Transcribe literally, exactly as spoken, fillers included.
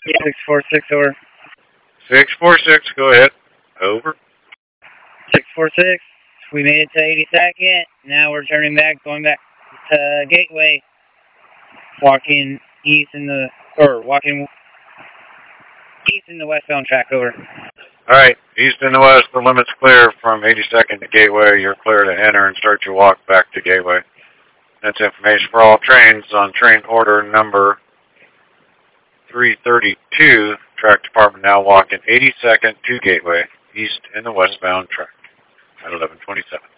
six four six, over. six four six, go ahead. Over. six four six, we made it to eighty-second. Now we're turning back, going back to Gateway. Walking east in the, or walking east in the westbound track, over. Alright, east and the west, the limit's clear from eighty-second to Gateway. You're clear to enter and start your walk back to Gateway. That's information for all trains on train order number three thirty-two. Track department now walking eighty-second to Gateway, east in the westbound track at eleven twenty-seven.